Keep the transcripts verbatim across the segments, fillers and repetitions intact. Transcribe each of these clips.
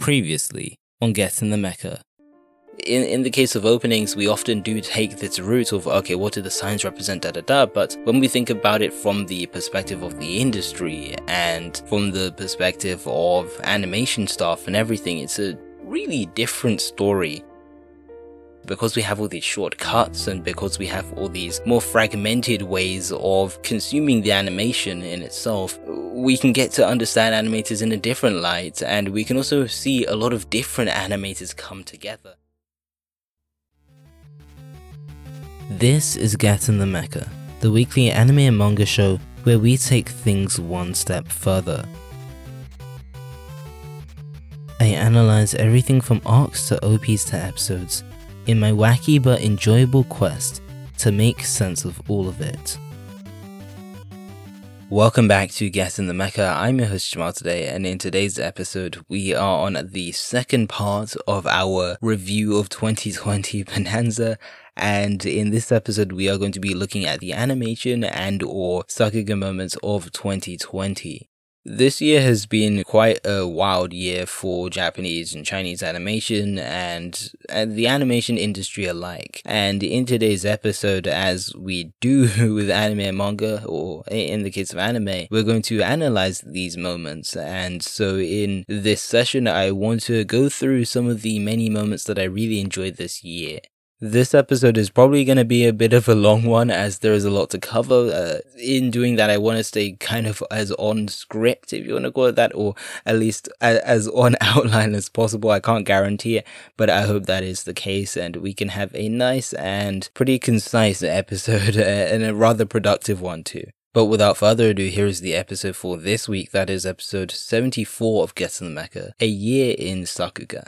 Previously on Get in the Mecha. In, in the case of openings, we often do take this route of, okay, what do the signs represent, da da da, but when we think about it from the perspective of the industry and from the perspective of animation staff and everything, it's a really different story. Because we have all these shortcuts and because we have all these more fragmented ways of consuming the animation in itself, we can get to understand animators in a different light, and we can also see a lot of different animators come together. This is Get in the Mecha, the weekly anime and manga show where we take things one step further. I analyze everything from arcs to O Ps to episodes, in my wacky but enjoyable quest to make sense of all of it. Welcome back to Get in the Mecha. I'm your host Jamal today, and in today's episode we are on the second part of our review of twenty twenty Bonanza, and in this episode we are going to be looking at the animation and or Sakuga moments of twenty twenty. This year has been quite a wild year for Japanese and Chinese animation and, and the animation industry alike. And in today's episode, as we do with anime and manga, or in the case of anime, we're going to analyze these moments. And so in this session, I want to go through some of the many moments that I really enjoyed this year. This episode is probably going to be a bit of a long one as there is a lot to cover. Uh, in doing that, I want to stay kind of as on script, if you want to call it that, or at least as, as on outline as possible. I can't guarantee it, but I hope that is the case and we can have a nice and pretty concise episode and a rather productive one too. But without further ado, here is the episode for this week. That is episode seventy-four of Get in the Mecha, A Year in Sakuga.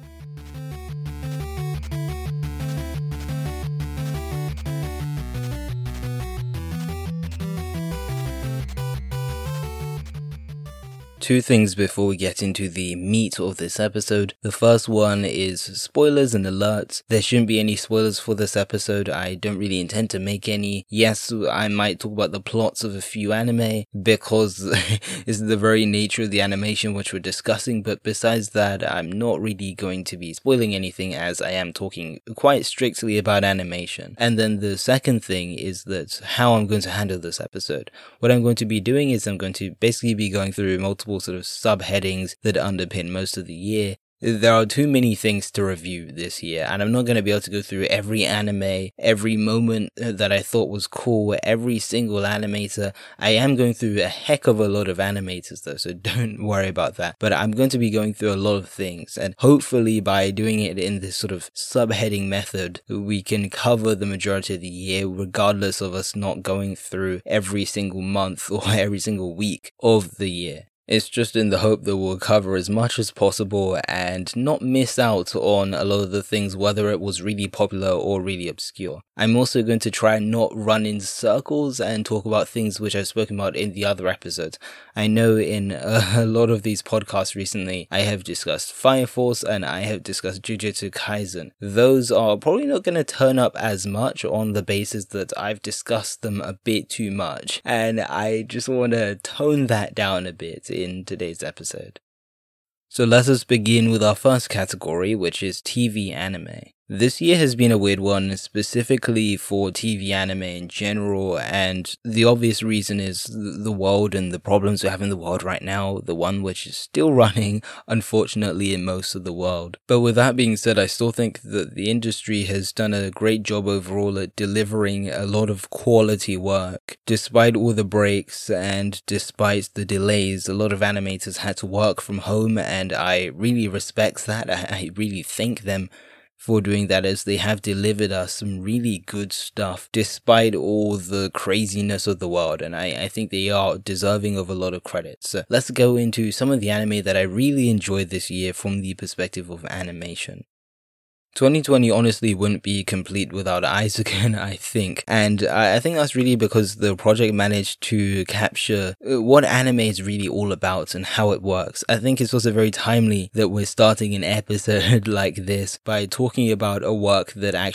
Two things before we get into the meat of this episode. The first one is spoilers and alerts. There shouldn't be any spoilers for this episode. I don't really intend to make any. Yes, I might talk about the plots of a few anime because it's the very nature of the animation which we're discussing, but besides that, I'm not really going to be spoiling anything as I am talking quite strictly about animation. And then the second thing is that how I'm going to handle this episode. What I'm going to be doing is I'm going to basically be going through multiple sort of subheadings that underpin most of the year. There are too many things to review this year, and I'm not going to be able to go through every anime, every moment that I thought was cool, every single animator. I am going through a heck of a lot of animators though, so don't worry about that. But I'm going to be going through a lot of things, and hopefully by doing it in this sort of subheading method, we can cover the majority of the year, regardless of us not going through every single month or every single week of the year. It's just in the hope that we'll cover as much as possible and not miss out on a lot of the things, whether it was really popular or really obscure. I'm also going to try and not run in circles and talk about things which I've spoken about in the other episodes. I know in a lot of these podcasts recently, I have discussed Fire Force and I have discussed Jujutsu Kaisen. Those are probably not going to turn up as much on the basis that I've discussed them a bit too much. And I just want to tone that down a bit in today's episode. So let us begin with our first category, which is T V anime. This year has been a weird one, specifically for T V anime in general, and the obvious reason is the world and the problems we have in the world right now, the one which is still running, unfortunately, in most of the world. But with that being said, I still think that the industry has done a great job overall at delivering a lot of quality work. Despite all the breaks and despite the delays, a lot of animators had to work from home, and I really respect that. I really thank them for doing that, as they have delivered us some really good stuff despite all the craziness of the world, and I, I think they are deserving of a lot of credit. So let's go into some of the anime that I really enjoyed this year from the perspective of animation. twenty twenty honestly wouldn't be complete without Eizouken, I think. And I think that's really because the project managed to capture what anime is really all about and how it works. I think it's also very timely that we're starting an episode like this by talking about a work that actually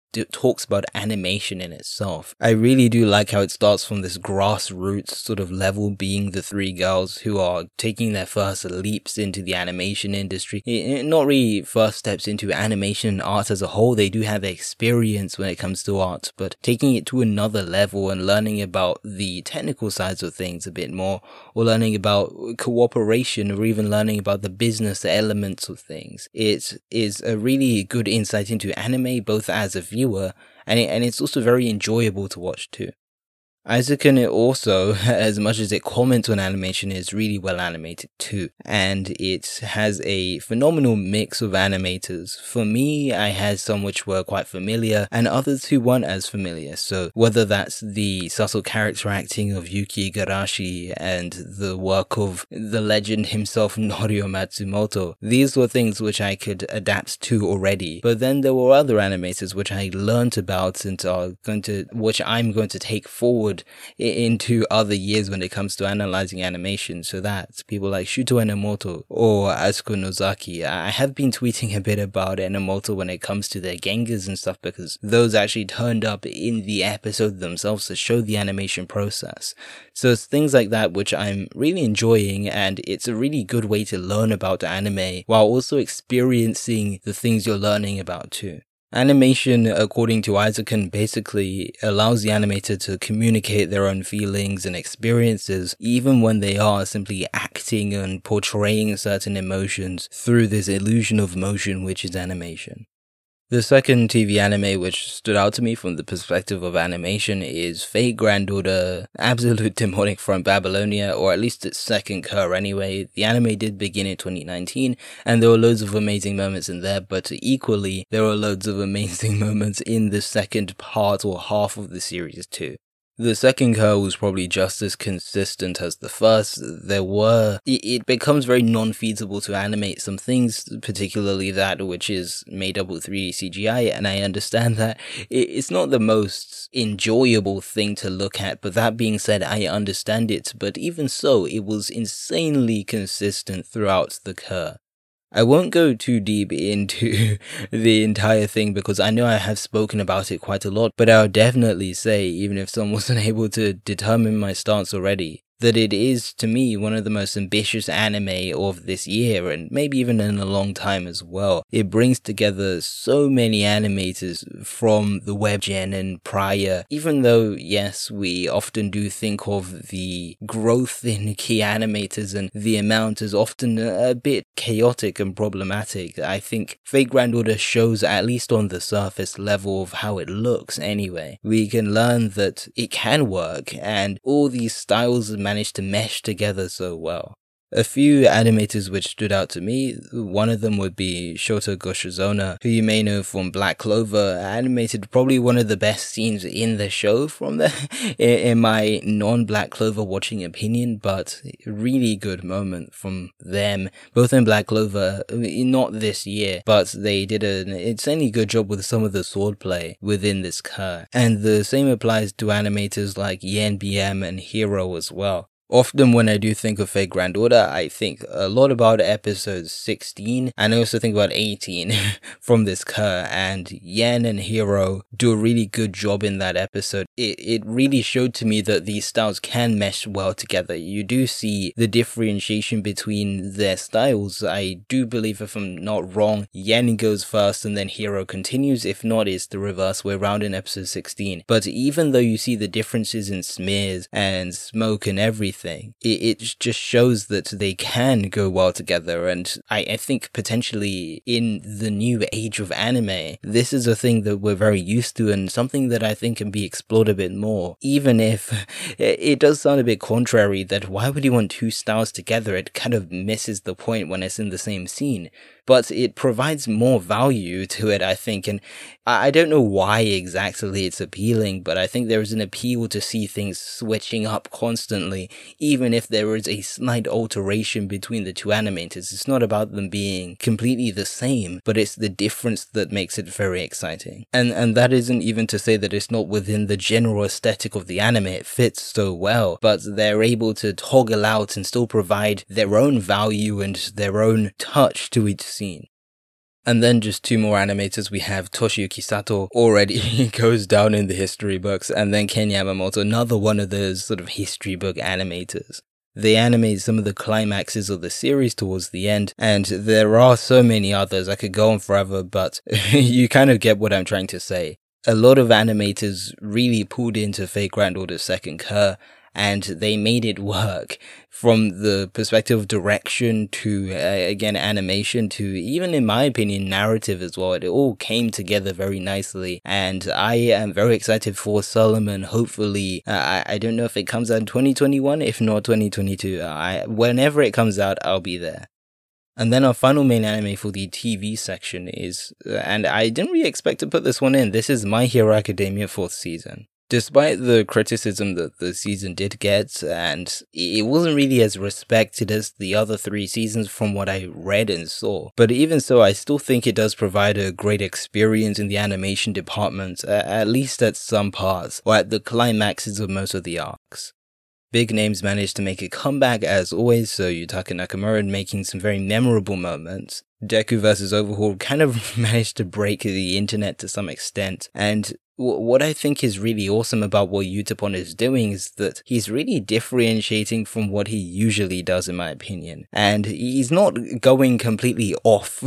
d- talks about animation in itself. I really do like how it starts from this grassroots sort of level, being the three girls who are taking their first leaps into the animation industry. It, not really first steps into animation and art as a whole. They do have experience when it comes to art, but taking it to another level and learning about the technical sides of things a bit more, or learning about cooperation, or even learning about the business elements of things. It is a really good insight into anime, both as a viewer, and, it, and it's also very enjoyable to watch too. Eizouken also, as much as it comments on animation, is really well animated too, and it has a phenomenal mix of animators. For me, I had some which were quite familiar, and others who weren't as familiar, so whether that's the subtle character acting of Yuki Igarashi and the work of the legend himself, Norio Matsumoto, these were things which I could adapt to already, but then there were other animators which I learnt about and are going to, which I'm going to take forward into other years when it comes to analyzing animation. So that's people like Shuto Enomoto or Asuko Nozaki. I have been tweeting a bit about Enomoto when it comes to their Gengas and stuff, because those actually turned up in the episode themselves to show the animation process. So it's things like that which I'm really enjoying, and it's a really good way to learn about anime while also experiencing the things you're learning about too. Animation, according to Eizouken, basically allows the animator to communicate their own feelings and experiences, even when they are simply acting and portraying certain emotions through this illusion of motion, which is animation. The second T V anime which stood out to me from the perspective of animation is Fate Grand Order Absolute Demonic from Babylonia, or at least its second cour anyway. The anime did begin in twenty nineteen, and there were loads of amazing moments in there, but equally, there were loads of amazing moments in the second part or half of the series too. The second cour was probably just as consistent as the first. There were, it, it becomes very non-feasible to animate some things, particularly that which is made up with three D C G I, and I understand that it, it's not the most enjoyable thing to look at, but that being said, I understand it, but even so, it was insanely consistent throughout the cour. I won't go too deep into the entire thing because I know I have spoken about it quite a lot, but I'll definitely say, even if someone wasn't able to determine my stance already, that it is, to me, one of the most ambitious anime of this year, and maybe even in a long time as well. It brings together so many animators from the web gen and prior, even though, yes, we often do think of the growth in key animators and the amount as often a bit chaotic and problematic. I think Fate Grand Order shows, at least on the surface level of how it looks anyway, we can learn that it can work, and all these styles managed to mesh together so well. A few animators which stood out to me, one of them would be Shota Goshizuna, who you may know from Black Clover, animated probably one of the best scenes in the show from the, in my non-Black Clover watching opinion, but really good moment from them, both in Black Clover, not this year, but they did an insanely good job with some of the swordplay within this cour. And the same applies to animators like Yen B M and Hero as well. Often when I do think of Fate Grand Order, I think a lot about episode sixteen, and I also think about eighteen from this cour, and Yen and Hero do a really good job in that episode. It, it really showed to me that these styles can mesh well together. You do see the differentiation between their styles. I do believe, if I'm not wrong, Yen goes first and then Hero continues. If not, it's the reverse way around in episode sixteen. But even though you see the differences in smears and smoke and everything, Thing. It, it just shows that they can go well together, and I, I think potentially in the new age of anime, this is a thing that we're very used to and something that I think can be explored a bit more, even if it, it does sound a bit contrary that why would you want two styles together? It kind of misses the point when it's in the same scene. But it provides more value to it, I think, and I don't know why exactly it's appealing, but I think there is an appeal to see things switching up constantly, even if there is a slight alteration between the two animators. It's not about them being completely the same, but it's the difference that makes it very exciting. And and that isn't even to say that it's not within the general aesthetic of the anime, it fits so well, but they're able to toggle out and still provide their own value and their own touch to each scene. And then just two more animators. We have Toshiyuki Sato, already goes down in the history books, and then Ken Yamamoto, another one of those sort of history book animators. They animate some of the climaxes of the series towards the end, and there are so many others. I could go on forever, but you kind of get what I'm trying to say. A lot of animators really pulled into Fate Grand Order's Second Cour, and they made it work from the perspective of direction to, uh, again, animation to even, in my opinion, narrative as well. It all came together very nicely, and I am very excited for Solomon. Hopefully, uh, I, I don't know if it comes out in twenty twenty-one, if not twenty twenty-two. I, whenever it comes out, I'll be there. And then our final main anime for the T V section is, uh, and I didn't really expect to put this one in, this is My Hero Academia fourth season. Despite the criticism that the season did get, and it wasn't really as respected as the other three seasons from what I read and saw, but even so, I still think it does provide a great experience in the animation department, at least at some parts, or at the climaxes of most of the arcs. Big names managed to make a comeback as always, so Yutaka Nakamura making some very memorable moments. Deku versus. Overhaul kind of managed to break the internet to some extent, and what I think is really awesome about what Yutapon is doing is that he's really differentiating from what he usually does, in my opinion. And he's not going completely off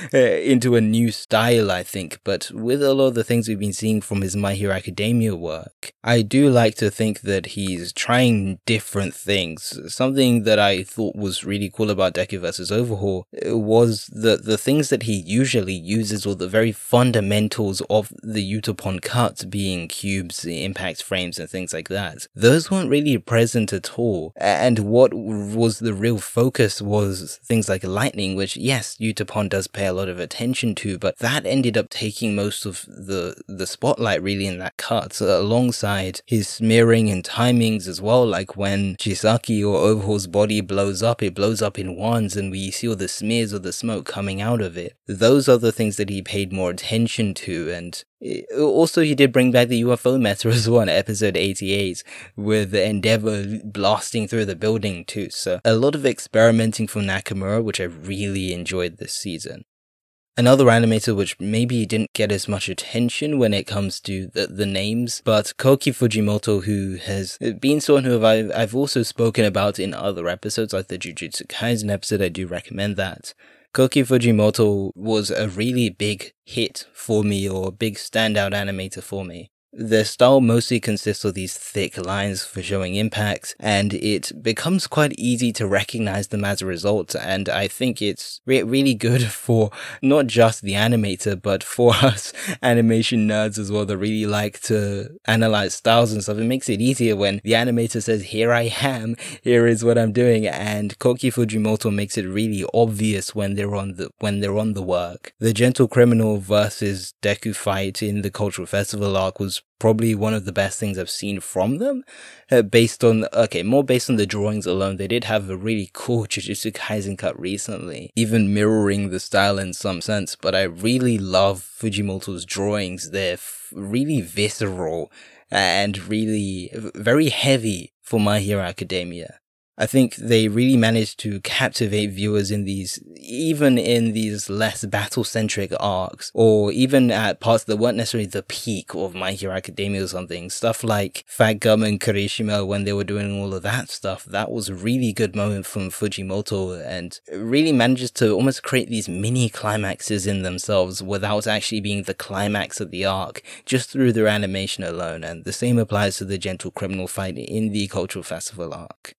into a new style, I think, but with a lot of the things we've been seeing from his My Hero Academia work, I do like to think that he's trying different things. Something that I thought was really cool about Deku versus. Overhaul was that the things that he usually uses, or the very fundamentals of the Yutapon cut, being cubes, impact frames, and things like that, those weren't really present at all. And what was the real focus was things like lightning, which, yes, Yutapon does pay a lot of attention to, but that ended up taking most of the, the spotlight really in that cut, alongside his smearing and timings as well, like when Chisaki or Overhaul's body blows up, it blows up in wands, and we see all the smears of the smoke coming out of it. Those are the things that he paid more attention to, and also, he did bring back the U F O meta as well in episode eighty-eight, with Endeavor blasting through the building too. So a lot of experimenting from Nakamura, which I really enjoyed this season. Another animator which maybe didn't get as much attention when it comes to the, the names, but Koki Fujimoto, who has been someone who I've, I've also spoken about in other episodes, like the Jujutsu Kaisen episode. I do recommend that. Koki Fujimoto was a really big hit for me, or a big standout animator for me. Their style mostly consists of these thick lines for showing impact, and it becomes quite easy to recognize them as a result, and I think it's re- really good for not just the animator, but for us animation nerds as well that really like to analyze styles and stuff. It makes it easier when the animator says, here I am, here is what I'm doing, and Koki Fujimoto makes it really obvious when they're on the when they're on the work. The Gentle Criminal versus Deku fight in the Cultural Festival arc was probably one of the best things I've seen from them, uh, based on, okay, more based on the drawings alone. They did have a really cool Jujutsu Kaisen cut recently, even mirroring the style in some sense, but I really love Fujimoto's drawings. They're f- really visceral and really very heavy for My Hero Academia. I think they really managed to captivate viewers in these, even in these less battle-centric arcs, or even at parts that weren't necessarily the peak of My Hero Academia or something. Stuff like Fat Gum and Kirishima, when they were doing all of that stuff, that was a really good moment from Fujimoto, and really manages to almost create these mini climaxes in themselves without actually being the climax of the arc, just through their animation alone. And the same applies to the Gentle Criminal fight in the Cultural Festival arc.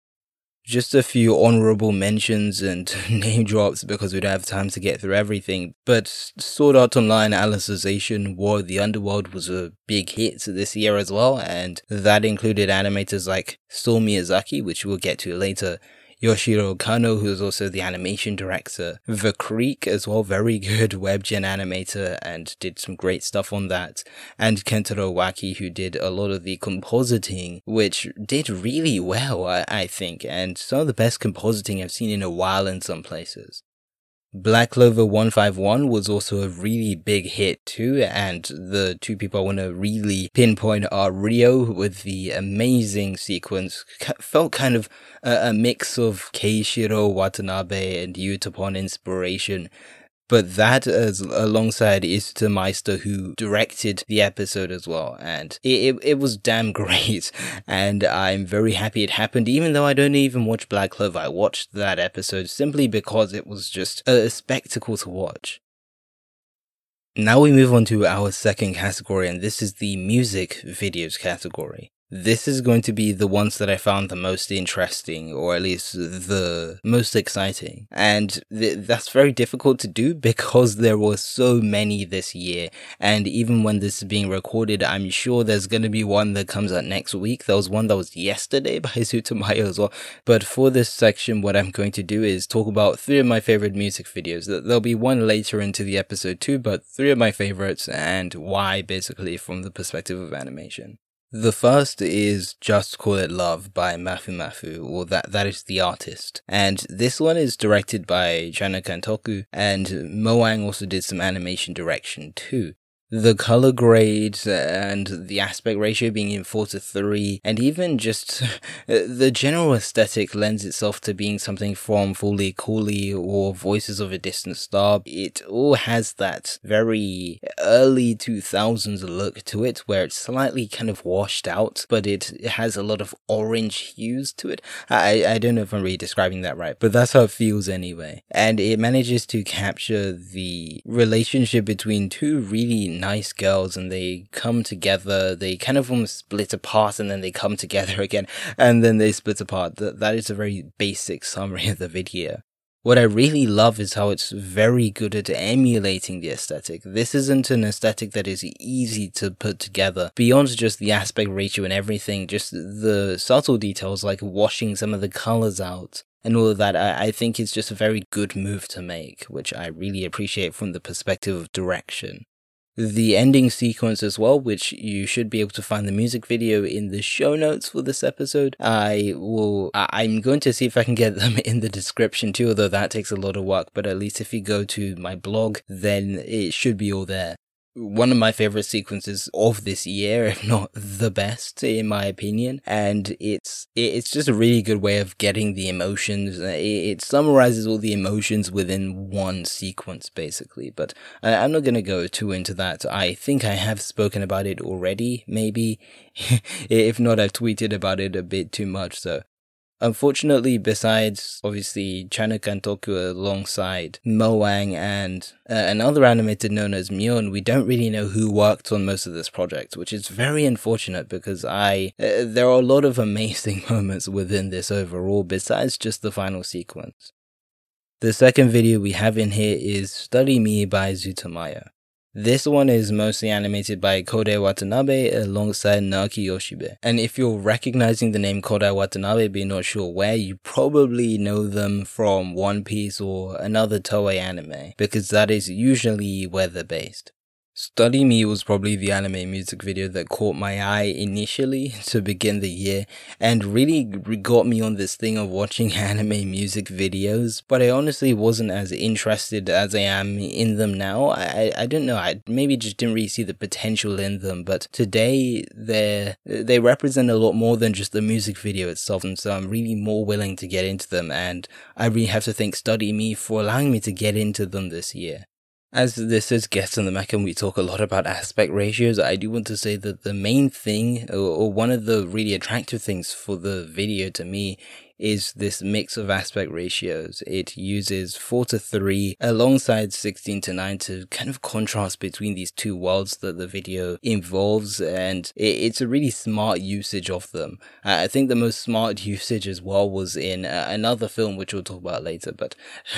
Just a few honorable mentions and name drops because we don't have time to get through everything, but Sword Art Online Alicization War of the Underworld was a big hit this year as well, and that included animators like Saul Miyazaki, which we'll get to later, Yoshiro Kano, who is also the animation director, The Creek as well, very good webgen animator and did some great stuff on that, and Kentaro Waki, who did a lot of the compositing, which did really well, I, I think, and some of the best compositing I've seen in a while in some places. Black Clover one five one was also a really big hit too, and the two people I want to really pinpoint are Rio with the amazing sequence. Felt kind of a, a mix of Keishiro Watanabe and Yutapon inspiration. But that is alongside Isuta Meister, who directed the episode as well. And it, it, it was damn great. And I'm very happy it happened, even though I don't even watch Black Clover. I watched that episode simply because it was just a spectacle to watch. Now we move on to our second category, and this is the music videos category. This is going to be the ones that I found the most interesting, or at least the most exciting. And th- that's very difficult to do because there were so many this year. And even when this is being recorded, I'm sure there's going to be one that comes out next week. There was one that was yesterday by Zutomayo as well. But for this section, what I'm going to do is talk about three of my favorite music videos. There'll be one later into the episode too, but three of my favorites and why, basically, from the perspective of animation. The first is Just Call It Love by Mafu Mafu, or that that is the artist. And this one is directed by Chana Kantoku, and Moang also did some animation direction too. The color grades and the aspect ratio being in four to three, and even just the general aesthetic lends itself to being something from Fooly Cooley or Voices of a Distant Star. It all has that very early two thousands look to it, where it's slightly kind of washed out, but it has a lot of orange hues to it. I, I don't know if I'm really describing that right, but that's how it feels anyway. And it manages to capture the relationship between two really nice girls, and they come together, they kind of almost split apart, and then they come together again, and then they split apart. That, that is a very basic summary of the video. What I really love is how it's very good at emulating the aesthetic. This isn't an aesthetic that is easy to put together. Beyond just the aspect ratio and everything, just the subtle details like washing some of the colors out and all of that, I, I think it's just a very good move to make, which I really appreciate from the perspective of direction. The ending sequence as well, which you should be able to find the music video in the show notes for this episode. I will, I'm going to see if I can get them in the description too, although that takes a lot of work, but at least if you go to my blog, then it should be all there. One of my favorite sequences of this year, if not the best, in my opinion. And it's it's just a really good way of getting the emotions. It summarizes all the emotions within one sequence, basically. But I'm not going to go too into that. I think I have spoken about it already, maybe. If not, I've tweeted about it a bit too much, so. Unfortunately, besides, obviously, Chana Kantoku alongside Moang and uh, another animator known as Myon, we don't really know who worked on most of this project, which is very unfortunate because I, uh, there are a lot of amazing moments within this overall, besides just the final sequence. The second video we have in here is Study Me by Zutomayo. This one is mostly animated by Kodai Watanabe alongside Naoki Yoshibe. And if you're recognizing the name Kodai Watanabe but you're not sure where, you probably know them from One Piece or another Toei anime, because that is usually where they're based. Study Me was probably the anime music video that caught my eye initially to begin the year and really got me on this thing of watching anime music videos, but I honestly wasn't as interested as I am in them now. I, I don't know, I maybe just didn't really see the potential in them, but today they they represent a lot more than just the music video itself, and so I'm really more willing to get into them, and I really have to thank Study Me for allowing me to get into them this year. As this is Guest on the Mech and we talk a lot about aspect ratios, I do want to say that the main thing, or, or one of the really attractive things for the video to me, is this mix of aspect ratios. It uses four to three alongside sixteen to nine to kind of contrast between these two worlds that the video involves, and it, it's a really smart usage of them. I think the most smart usage as well was in uh, another film, which we'll talk about later, but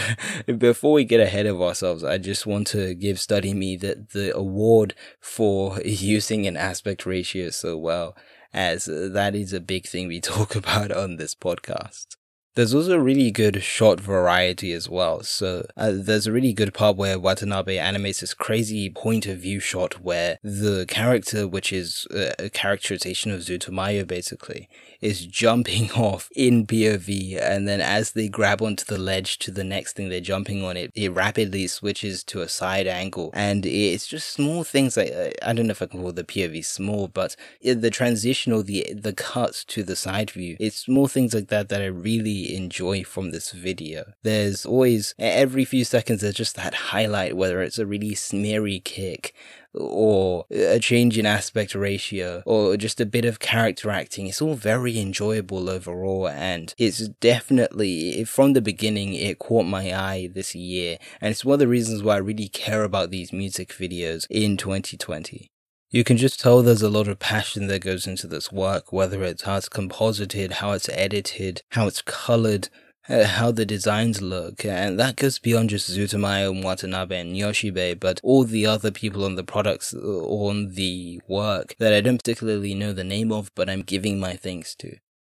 before we get ahead of ourselves, I just want to give Study Me the, the award for using an aspect ratio so well, as that is a big thing we talk about on this podcast. There's also really good shot variety as well. So uh, there's a really good part where Watanabe animates this crazy point of view shot where the character, which is a characterization of Zutomayo basically, is jumping off in P O V, and then as they grab onto the ledge to the next thing they're jumping on, it, it rapidly switches to a side angle. And it's just small things like, uh, I don't know if I can call the P O V small, but the transition or the, the cut to the side view, it's small things like that that I really really enjoy from this video. There's always, every few seconds, there's just that highlight, whether it's a really smeary kick, or a change in aspect ratio, or just a bit of character acting. It's all very enjoyable overall, and it's definitely, from the beginning, it caught my eye this year, and it's one of the reasons why I really care about these music videos in twenty twenty. You can just tell there's a lot of passion that goes into this work, whether it's how it's composited, how it's edited, how it's colored, Uh, how the designs look, and that goes beyond just Zootamayo and Watanabe and Yoshibe, but all the other people on the products, on the work that I don't particularly know the name of, but I'm giving my thanks to.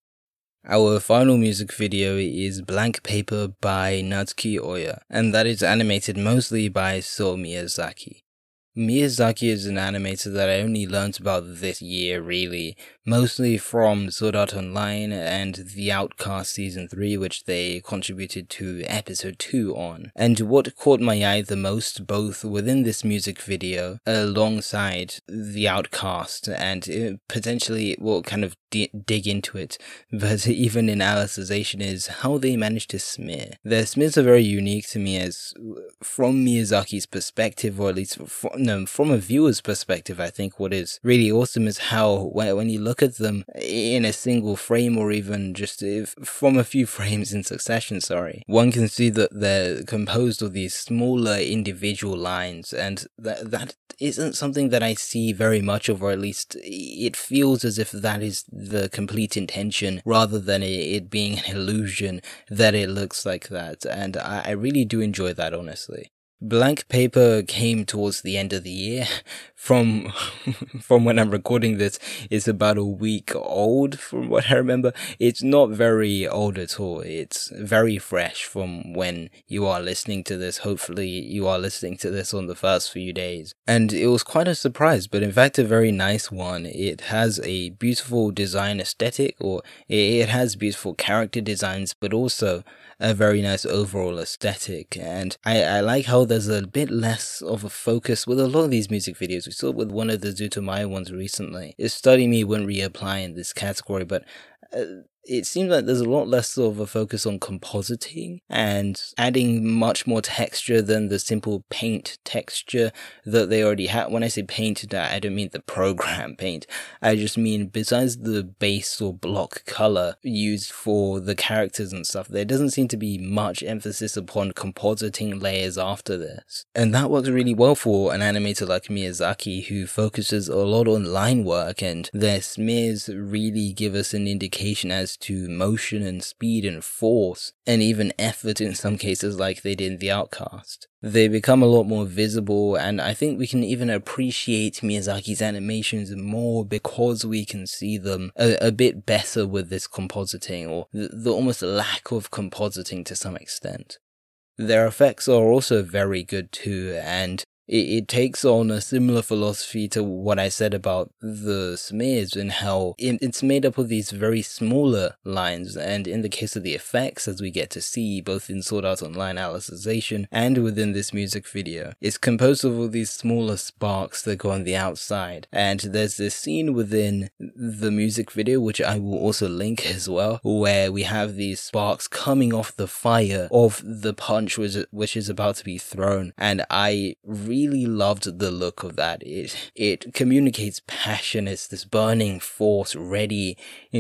Our final music video is Blank Paper by Natsuki Oya, and that is animated mostly by So Miyazaki. Miyazaki is an animator that I only learned about this year, really, mostly from Sword Art Online and The Outcast Season three, which they contributed to Episode two on. And what caught my eye the most, both within this music video, alongside The Outcast, and it potentially will kind of d- dig into it, but even in Alicization, is how they managed to smear. Their smears are very unique to me, as from Miyazaki's perspective, or at least from No, from a viewer's perspective, I think what is really awesome is how, when you look at them in a single frame, or even just if, from a few frames in succession, sorry, one can see that they're composed of these smaller individual lines, and that that isn't something that I see very much of, or at least it feels as if that is the complete intention, rather than it being an illusion that it looks like that, and I, I really do enjoy that, honestly. Blank Paper came towards the end of the year. From from when I'm recording this, it's about a week old from what I remember. It's not very old at all. It's very fresh from when you are listening to this. Hopefully you are listening to this on the first few days. And it was quite a surprise, but in fact a very nice one. It has a beautiful design aesthetic, or it has beautiful character designs, but also a very nice overall aesthetic. And I, I like how there's a bit less of a focus with a lot of these music videos. We saw it with one of the Zootamayo ones recently. Study Me wouldn't reapply in this category, but uh, it seems like there's a lot less of a focus on compositing and adding much more texture than the simple paint texture that they already had. When I say paint, I don't mean the program paint. I just mean besides the base or block color used for the characters and stuff, there doesn't seem to be much emphasis upon compositing layers after this. And that works really well for an animator like Miyazaki, who focuses a lot on line work, and their smears really give us an indication as to motion and speed and force, and even effort in some cases, like they did in The Outcast. They become a lot more visible, and I think we can even appreciate Miyazaki's animations more because we can see them a, a bit better with this compositing, or the, the almost lack of compositing to some extent. Their effects are also very good too, and It, it takes on a similar philosophy to what I said about the smears, and how it, it's made up of these very smaller lines, and in the case of the effects, as we get to see both in Sword Art Online Alicization and within this music video, it's composed of all these smaller sparks that go on the outside. And there's this scene within the music video, which I will also link as well, where we have these sparks coming off the fire of the punch which, which is about to be thrown, and I really really loved the look of that. It it communicates passion. It's this burning force ready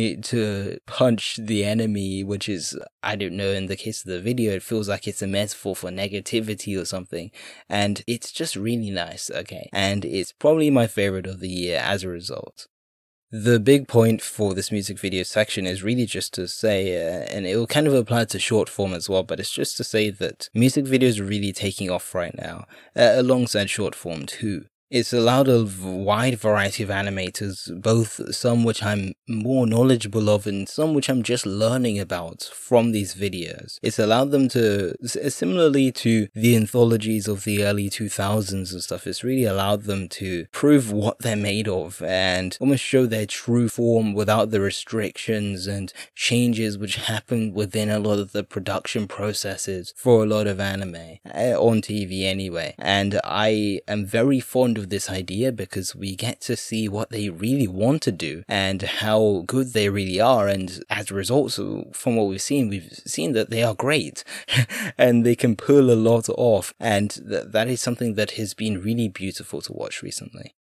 to punch the enemy, which is, I don't know, in the case of the video, it feels like it's a metaphor for negativity or something. And it's just really nice, okay? And it's probably my favorite of the year as a result. The big point for this music video section is really just to say, uh, and it will kind of apply to short form as well, but it's just to say that music videos are really taking off right now, uh, alongside short form too. It's allowed a wide variety of animators, both some which I'm more knowledgeable of and some which I'm just learning about from these videos. It's allowed them to, similarly to the anthologies of the early two thousands and stuff, it's really allowed them to prove what they're made of and almost show their true form without the restrictions and changes which happen within a lot of the production processes for a lot of anime, on T V anyway. And I am very fond fond of this idea because we get to see what they really want to do and how good they really are. And as a result, so from what we've seen, we've seen that they are great and they can pull a lot off. And th- that is something that has been really beautiful to watch recently.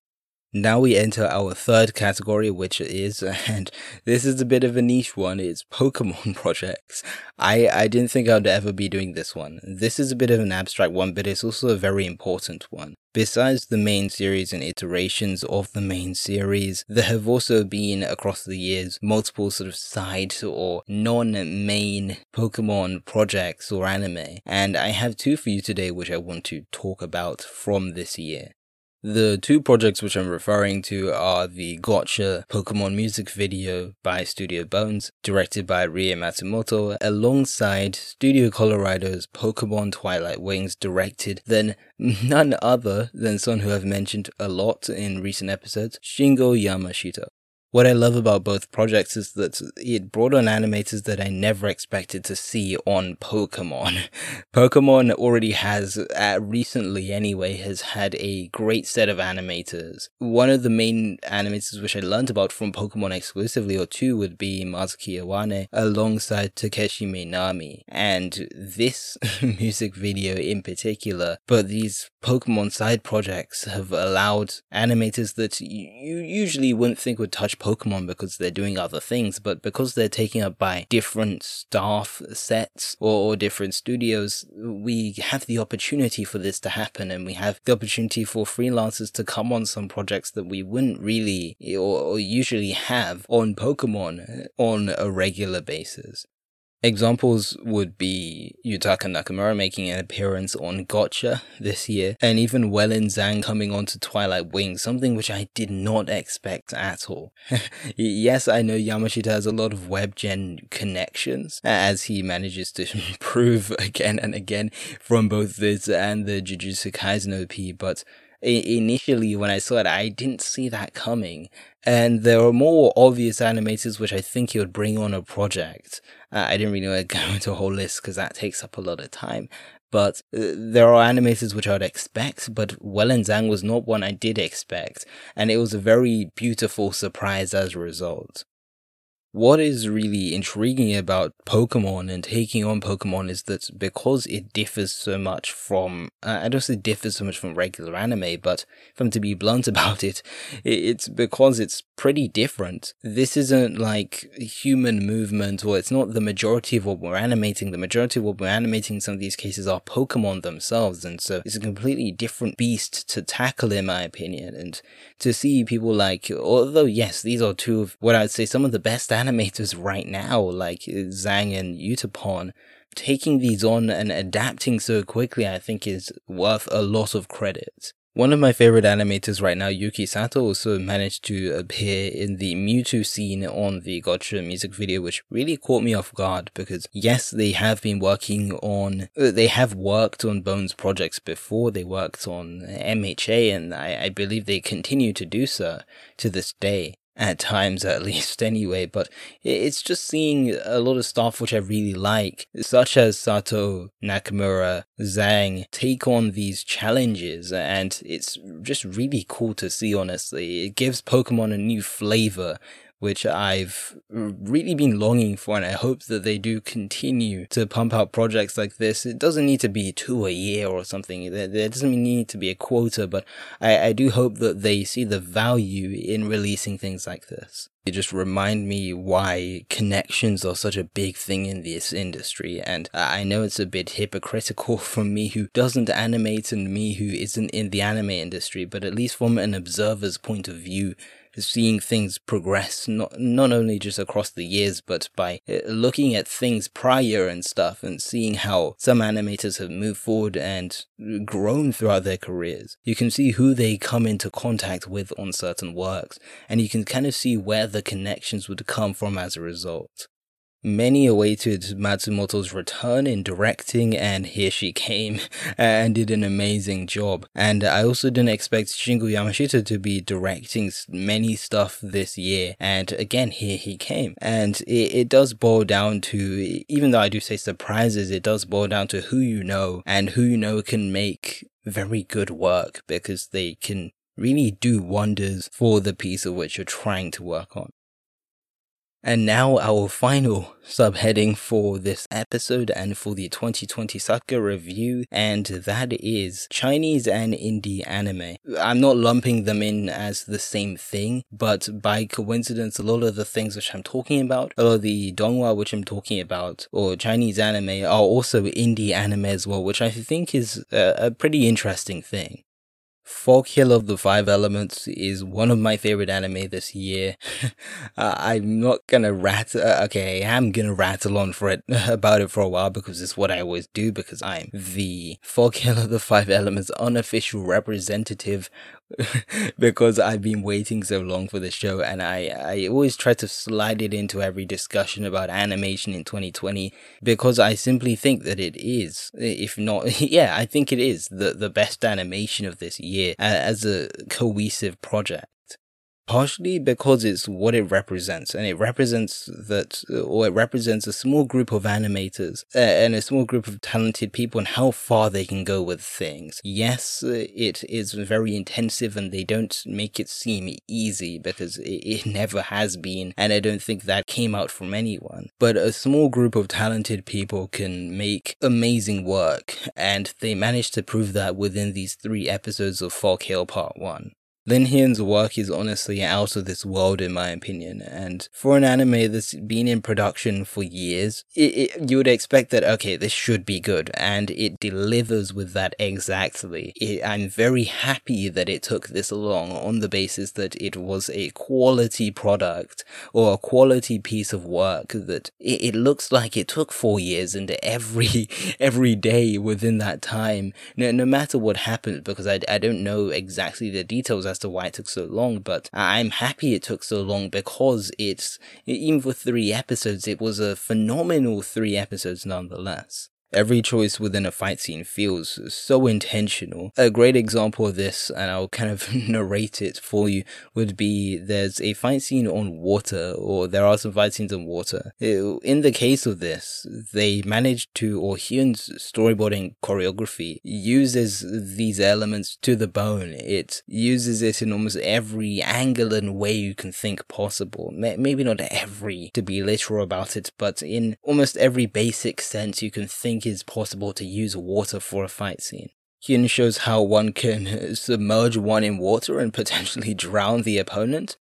Now we enter our third category, which is, and this is a bit of a niche one, it's Pokemon projects. I, I didn't think I'd ever be doing this one. This is a bit of an abstract one, but it's also a very important one. Besides the main series and iterations of the main series, there have also been, across the years, multiple sort of side or non-main Pokemon projects or anime. And I have two for you today which I want to talk about from this year. The two projects which I'm referring to are the Gotcha Pokemon music video by Studio Bones, directed by Rie Matsumoto, alongside Studio Colorado's Pokemon Twilight Wings, directed then none other than someone who I've mentioned a lot in recent episodes, Shingo Yamashita. What I love about both projects is that it brought on animators that I never expected to see on Pokemon. Pokemon already has, uh, recently anyway, has had a great set of animators. One of the main animators which I learned about from Pokemon exclusively, or two, would be Mazuki Iwane alongside Takeshi Minami. And this music video in particular, but these Pokemon side projects have allowed animators that you usually wouldn't think would touch Pokemon because they're doing other things, but because they're taken up by different staff sets or, or different studios, we have the opportunity for this to happen, and we have the opportunity for freelancers to come on some projects that we wouldn't really or, or usually have on Pokemon on a regular basis. Examples would be Yutaka Nakamura making an appearance on Gotcha this year, and even Wellen Zhang coming onto Twilight Wings, something which I did not expect at all. Yes, I know Yamashita has a lot of WebGen connections, as he manages to prove again and again from both this and the Jujutsu Kaisen O P, but initially when I saw it, I didn't see that coming. And there are more obvious animators which I think he would bring on a project. Uh, I didn't really want to go into a whole list because that takes up a lot of time. But uh, there are animators which I would expect, but Wellen Zhang was not one I did expect. And it was a very beautiful surprise as a result. What is really intriguing about Pokemon and taking on Pokemon is that because it differs so much from, uh, I don't say differs so much from regular anime, but if I'm to be blunt about it, it's because it's pretty different. This isn't like human movement, or it's not the majority of what we're animating. The majority of what we're animating in some of these cases are Pokemon themselves, and so it's a completely different beast to tackle in my opinion. And to see people like, although yes, these are two of what I'd say some of the best animators right now, like Zhang and Utapon, taking these on and adapting so quickly, I think is worth a lot of credit. One of my favorite animators right now, Yuki Sato, also managed to appear in the Mewtwo scene on the Gotcha music video, which really caught me off guard because yes, they have been working on, they have worked on Bones projects before. They worked on M H A, and I, I believe they continue to do so to this day. At times, at least, anyway, but it's just seeing a lot of stuff which I really like, such as Sato, Nakamura, Zhang take on these challenges, and it's just really cool to see, honestly. It gives Pokemon a new flavor, which I've really been longing for, and I hope that they do continue to pump out projects like this. It doesn't need to be two a year or something. There, there doesn't need to be a quota, but I, I do hope that they see the value in releasing things like this. It just remind me why connections are such a big thing in this industry, and I know it's a bit hypocritical from me who doesn't animate and me who isn't in the anime industry, but at least from an observer's point of view, seeing things progress, not not only just across the years, but by looking at things prior and stuff, and seeing how some animators have moved forward and grown throughout their careers. You can see who they come into contact with on certain works, and you can kind of see where the connections would come from as a result. Many awaited Matsumoto's return in directing, and here she came and did an amazing job. And I also didn't expect Shingo Yamashita to be directing many stuff this year, and again, here he came. And it, it does boil down to, even though I do say surprises, it does boil down to who you know, and who you know can make very good work because they can really do wonders for the piece of which you're trying to work on. And now our final subheading for this episode and for the twenty twenty Sakura review, and that is Chinese and indie anime. I'm not lumping them in as the same thing, but by coincidence, a lot of the things which I'm talking about, a lot of the donghua which I'm talking about, or Chinese anime, are also indie anime as well, which I think is a, a pretty interesting thing. Fog Hill of the Five Elements is one of my favorite anime this year. uh, I'm not gonna rat, uh, okay, I am gonna rattle on for it, about it for a while because it's what I always do, because I'm the Fog Hill of the Five Elements unofficial representative because I've been waiting so long for the show, and I, I always try to slide it into every discussion about animation in twenty twenty because I simply think that it is, if not, yeah, I think it is the, the best animation of this year uh, as a cohesive project. Partially because it's what it represents, and it represents that, or it represents a small group of animators uh, and a small group of talented people and how far they can go with things. Yes, it is very intensive and they don't make it seem easy because it, it never has been, and I don't think that came out from anyone. But a small group of talented people can make amazing work, and they managed to prove that within these three episodes of Fog Hill Part one. Lin Hyun's work is honestly out of this world in my opinion, and for an anime that's been in production for years, it, it, you would expect that, okay, this should be good, and it delivers with that exactly. It, I'm very happy that it took this long on the basis that it was a quality product, or a quality piece of work that it, it looks like it took four years, and every every day within that time, no, no matter what happened, because I, I don't know exactly the details as to why it took so long, but I'm happy it took so long because it's, even for three episodes, it was a phenomenal three episodes nonetheless. Every choice within a fight scene feels so intentional. A great example of this, and I'll kind of narrate it for you, would be there's a fight scene on water, or there are some fight scenes on water. In the case of this, they managed to, or Hyun's storyboarding choreography uses these elements to the bone. It uses it in almost every angle and way you can think possible. Maybe not every, to be literal about it, but in almost every basic sense you can think is possible to use water for a fight scene. Hyun shows how one can submerge one in water and potentially drown the opponent.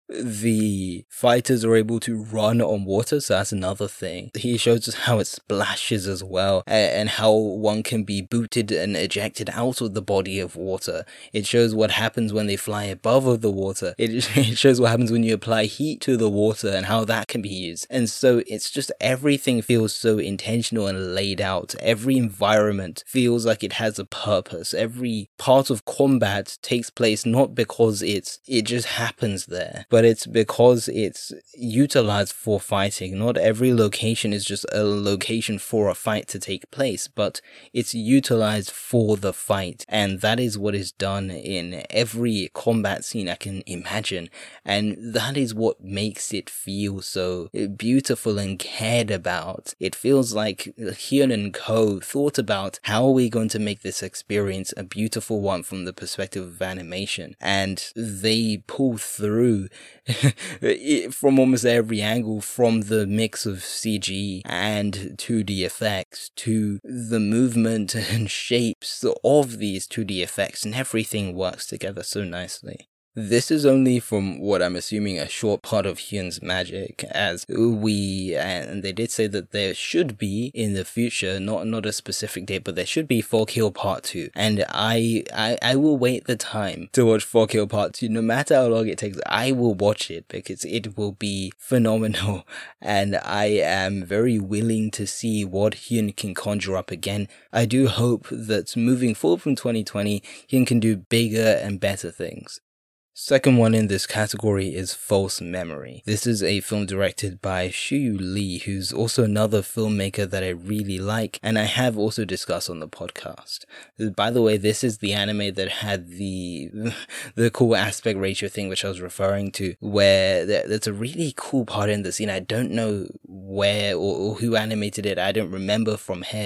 The fighters are able to run on water, so that's another thing. He shows us how it splashes as well, and how one can be booted and ejected out of the body of water. It shows what happens when they fly above the water. It, it shows what happens when you apply heat to the water and how that can be used. And so it's just everything feels so intentional and laid out. Every environment feels like it has a purpose. Every part of combat takes place not because it's it just happens there, but it's because it's utilized for fighting. Not every location is just a location for a fight to take place, but it's utilized for the fight, and that is what is done in every combat scene I can imagine, and that is what makes it feel so beautiful and cared about. It feels like Hyun and Co thought about how are we going to make this experience a beautiful one from the perspective of animation, and they pull through from almost every angle, from the mix of C G and two D effects to the movement and shapes of these two D effects, and everything works together so nicely. This is only, from what I'm assuming, a short part of Hyun's magic, as we, and they did say that there should be in the future, not not a specific date, but there should be Fog Hill Part two, and I, I I will wait the time to watch Fog Hill Part two, no matter how long it takes. I will watch it because it will be phenomenal, and I am very willing to see what Hyun can conjure up again. I do hope that moving forward from twenty twenty, Hyun can do bigger and better things. Second one in this category is False Memory. This is a film directed by Xiu Li, who's also another filmmaker that I really like, and I have also discussed on the podcast. By the way, this is the anime that had the the cool aspect ratio thing which I was referring to, where there's a really cool part in the scene. I don't know where or, or who animated it, I don't remember from head,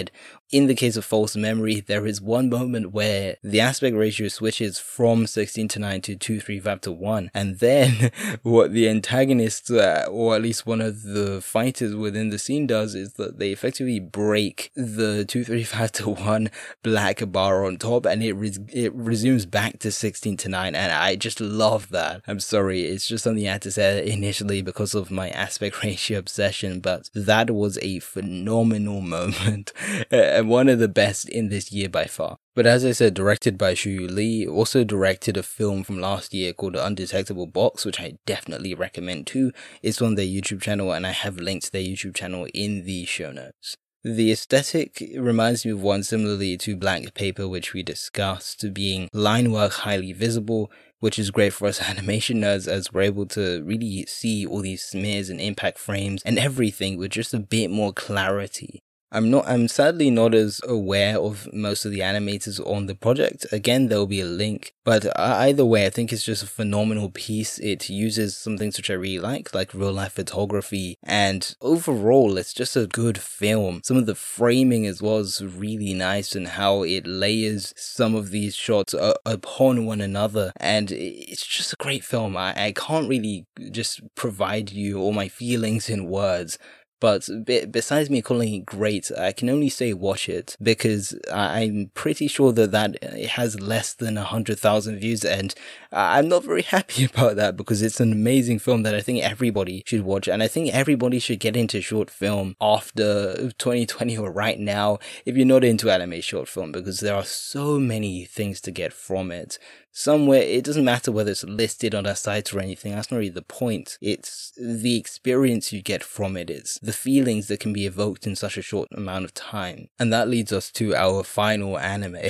In the case of False Memory, there is one moment where the aspect ratio switches from sixteen to nine to two thirty-five to one, and then what the antagonist, uh, or at least one of the fighters within the scene does, is that they effectively break the two thirty-five to one black bar on top, and it res- it resumes back to sixteen to nine, and I just love that. I'm sorry, it's just something I had to say initially because of my aspect ratio obsession, but that was a phenomenal moment. And one of the best in this year by far. But as I said, directed by Shu Lee, also directed a film from last year called Undetectable Box, which I definitely recommend too. It's on their YouTube channel, and I have linked their YouTube channel in the show notes. The aesthetic reminds me of one similarly to Blank Paper, which we discussed, being line work highly visible, which is great for us animation nerds as we're able to really see all these smears and impact frames and everything with just a bit more clarity. I'm not, I'm sadly not as aware of most of the animators on the project. Again, there'll be a link, but either way, I think it's just a phenomenal piece. It uses some things which I really like, like real life photography, and overall, it's just a good film. Some of the framing as well is really nice, and how it layers some of these shots uh, upon one another, and it's just a great film. I, I can't really just provide you all my feelings in words. But besides me calling it great, I can only say watch it, because I'm pretty sure that, that it has less than one hundred thousand views, and I'm not very happy about that, because it's an amazing film that I think everybody should watch, and I think everybody should get into short film after twenty twenty or right now if you're not into anime short film, because there are so many things to get from it. Somewhere, it doesn't matter whether it's listed on our site or anything, that's not really the point. It's the experience you get from it, it's the feelings that can be evoked in such a short amount of time. And that leads us to our final anime,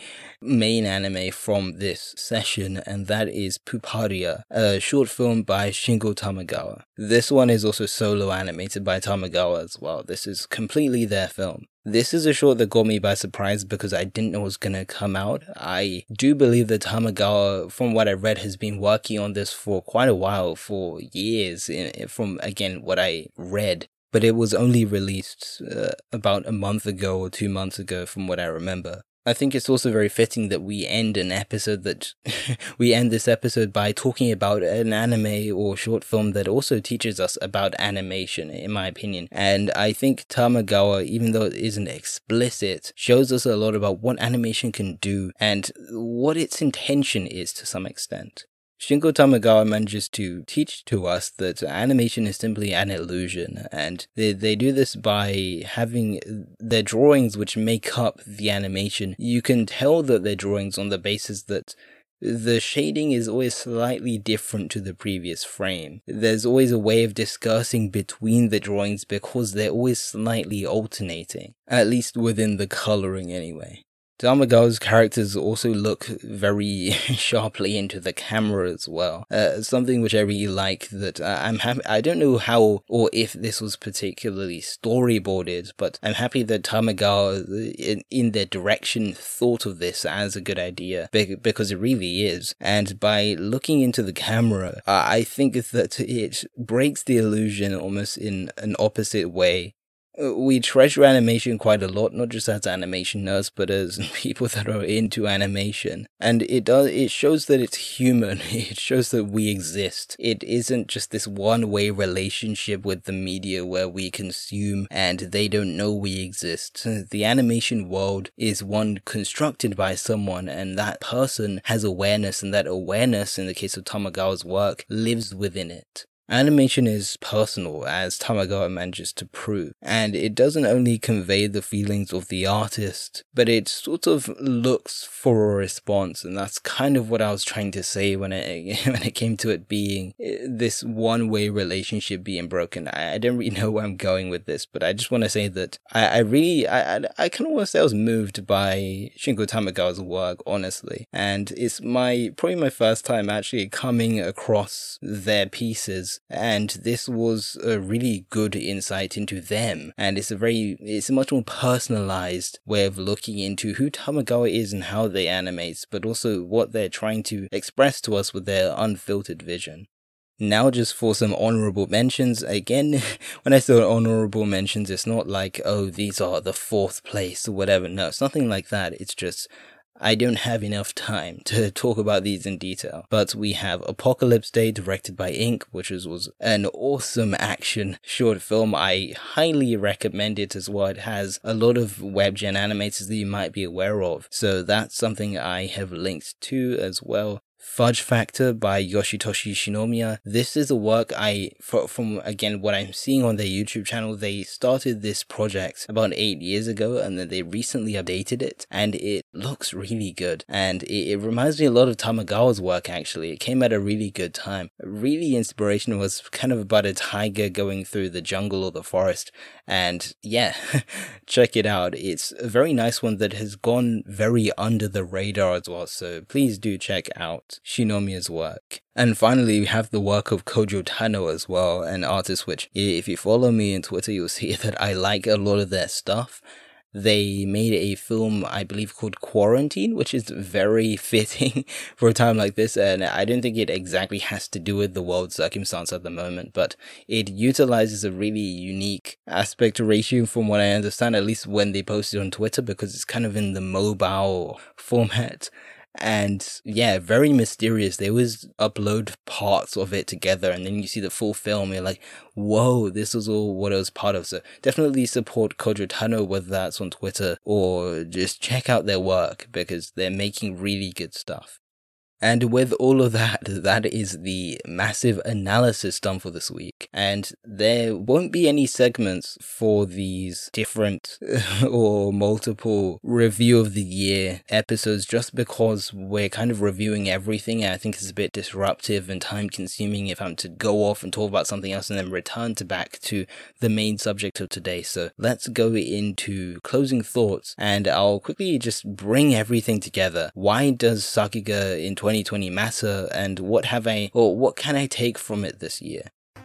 main anime from this session, and that is Puparia, a short film by Shingo Tamagawa. This one is also solo animated by Tamagawa as well. This is completely their film. This is a short that got me by surprise because I didn't know it was going to come out. I do believe that Tamagawa, from what I read, has been working on this for quite a while, for years, from, again, what I read. But it was only released uh, about a month ago or two months ago, from what I remember. I think it's also very fitting that we end an episode that we end this episode by talking about an anime or short film that also teaches us about animation, in my opinion. And I think Tamagawa, even though it isn't explicit, shows us a lot about what animation can do and what its intention is to some extent. Shingo Tamagawa manages to teach to us that animation is simply an illusion, and they, they do this by having their drawings which make up the animation. You can tell that they're drawings on the basis that the shading is always slightly different to the previous frame. There's always a way of discussing between the drawings because they're always slightly alternating, at least within the coloring anyway. Tamagawa's characters also look very sharply into the camera as well. Uh, something which I really like that uh, I'm happy. I don't know how or if this was particularly storyboarded, but I'm happy that Tamagawa in, in their direction thought of this as a good idea because it really is. And by looking into the camera, uh, I think that it breaks the illusion almost in an opposite way. We treasure animation quite a lot, not just as animation nerds, but as people that are into animation. And it does, it shows that it's human. It shows that we exist. It isn't just this one-way relationship with the media where we consume and they don't know we exist. The animation world is one constructed by someone, and that person has awareness, and that awareness, in the case of Tamagawa's work, lives within it. Animation is personal, as Tamagawa manages to prove, and it doesn't only convey the feelings of the artist, but it sort of looks for a response, and that's kind of what I was trying to say when it when it came to it being this one-way relationship being broken. I, I don't really know where I'm going with this, but I just want to say that I, I really, I, I, I kind of want to say I was moved by Shingo Tamagawa's work, honestly, and it's my probably my first time actually coming across their pieces. And this was a really good insight into them, and it's a very, it's a much more personalized way of looking into who Tamagawa is and how they animate, but also what they're trying to express to us with their unfiltered vision. Now just for some honorable mentions. Again, when I say honorable mentions, it's not like, oh, these are the fourth place or whatever. No, it's nothing like that. It's just I don't have enough time to talk about these in detail. But we have Apocalypse Day, directed by Ink, which was, was an awesome action short film. I highly recommend it as well. It has a lot of WebGen animators that you might be aware of. So that's something I have linked to as well. Fudge Factor by Yoshitoshi Shinomiya. This is a work I, from again what I'm seeing on their YouTube channel, they started this project about eight years ago and then they recently updated it and it looks really good. And it, it reminds me a lot of Tamagawa's work actually. It came at a really good time. Really inspirational. It was kind of about a tiger going through the jungle or the forest. And yeah, check it out. It's a very nice one that has gone very under the radar as well. So please do check out Shinomiya's work. And finally, we have the work of Kojo Tano as well, an artist which, if you follow me on Twitter, you'll see that I like a lot of their stuff. They made a film, I believe, called Quarantine, which is very fitting for a time like this, and I don't think it exactly has to do with the world circumstance at the moment, but it utilizes a really unique aspect ratio from what I understand, at least when they posted on Twitter, because it's kind of in the mobile format. And yeah, very mysterious. They always upload parts of it together and then you see the full film. You're like, whoa, this was all what I was part of. So definitely support Kojo Tano, whether that's on Twitter or just check out their work because they're making really good stuff. And with all of that, that is the massive analysis done for this week. And there won't be any segments for these different or multiple review of the year episodes just because we're kind of reviewing everything. And I think it's a bit disruptive and time consuming if I'm to go off and talk about something else and then return to back to the main subject of today. So let's go into closing thoughts and I'll quickly just bring everything together. Why does Sakuga in twenty twenty matter and what have I or what can I take from it this year?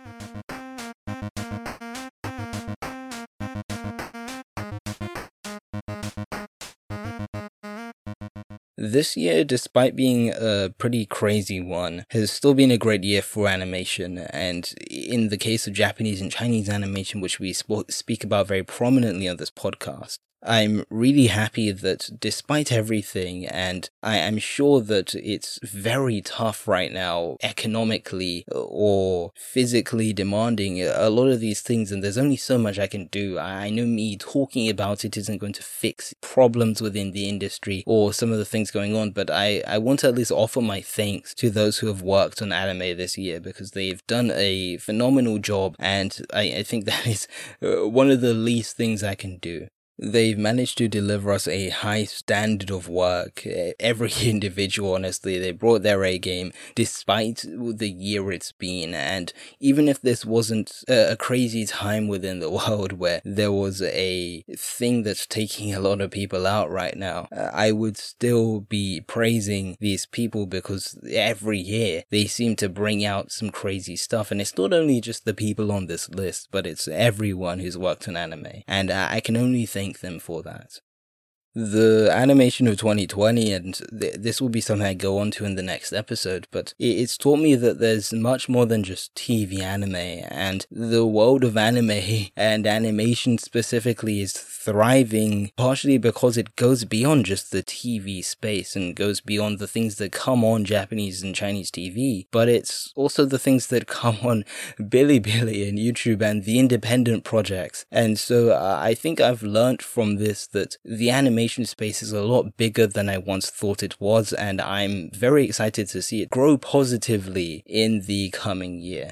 This year, despite being a pretty crazy one, has still been a great year for animation, and in the case of Japanese and Chinese animation, which we sp- speak about very prominently on this podcast, I'm really happy that despite everything, and I am sure that it's very tough right now, economically or physically demanding, a lot of these things, and there's only so much I can do. I know me talking about it isn't going to fix problems within the industry or some of the things going on, but I, I want to at least offer my thanks to those who have worked on anime this year because they've done a phenomenal job, and I, I think that is one of the least things I can do. They've managed to deliver us a high standard of work. Every individual, honestly, they brought their A game despite the year it's been. And even if this wasn't a crazy time within the world where there was a thing that's taking a lot of people out right now, I would still be praising these people because every year they seem to bring out some crazy stuff. And it's not only just the people on this list, but it's everyone who's worked on anime. And I can only thank them for that. The animation of twenty twenty, and th- this will be something I go on to in the next episode, but it- it's taught me that there's much more than just T V anime, and the world of anime and animation specifically is thriving partially because it goes beyond just the T V space and goes beyond the things that come on Japanese and Chinese T V, but it's also the things that come on Bilibili and YouTube and the independent projects. And so uh, I think I've learned from this that the animation space is a lot bigger than I once thought it was, and I'm very excited to see it grow positively in the coming year.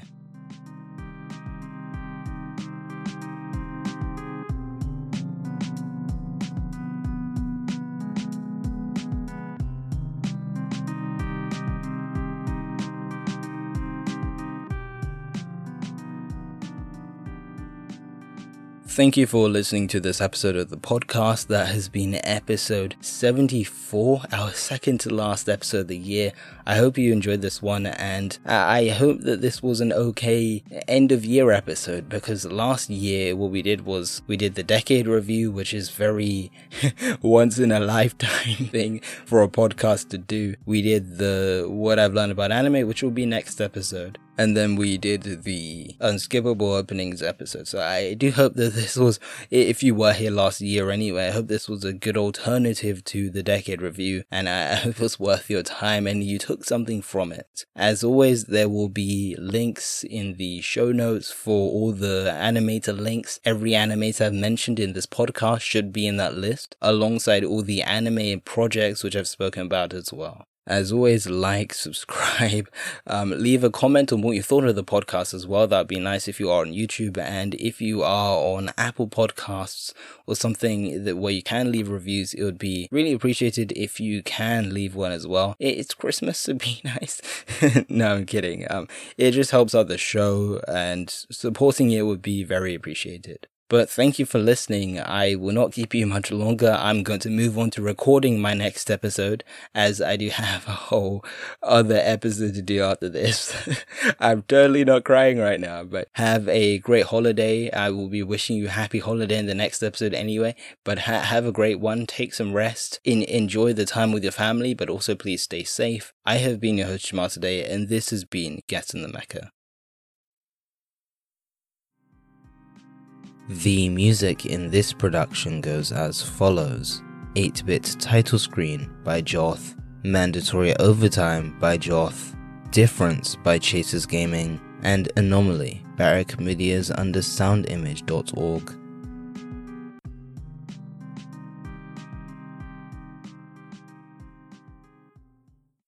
Thank you for listening to this episode of the podcast. That has been episode seventy-four, our second to last episode of the year. I hope you enjoyed this one, and I hope that this was an okay end of year episode, because last year what we did was we did the decade review, which is very once in a lifetime thing for a podcast to do. We did the what I've learned about anime, which will be next episode. and then we did the Unskippable Openings episode. So I do hope that this was, if you were here last year anyway, I hope this was a good alternative to the Decade Review, and I hope it was worth your time and you took something from it. As always, there will be links in the show notes for all the animator links. Every animator I've mentioned in this podcast should be in that list, alongside all the anime projects which I've spoken about as well. As always, like, subscribe, um, leave a comment on what you thought of the podcast as well. That'd be nice if you are on YouTube, and if you are on Apple Podcasts or something that where you can leave reviews, it would be really appreciated if you can leave one as well. It's Christmas, so be nice. No, I'm kidding. Um, it just helps out the show, and supporting it would be very appreciated. But thank you for listening. I will not keep you much longer. I'm going to move on to recording my next episode, as I do have a whole other episode to do after this. I'm totally not crying right now, but have a great holiday. I will be wishing you a happy holiday in the next episode anyway, but ha- have a great one. Take some rest. In- enjoy the time with your family, but also please stay safe. I have been your host, Jamal, today, and this has been Get in the Mecca. The music in this production goes as follows: eight-bit title screen by Joth, Mandatory Overtime by Joth, Difference by Chasers Gaming, and Anomaly, Barrack Media's under sound image dot org.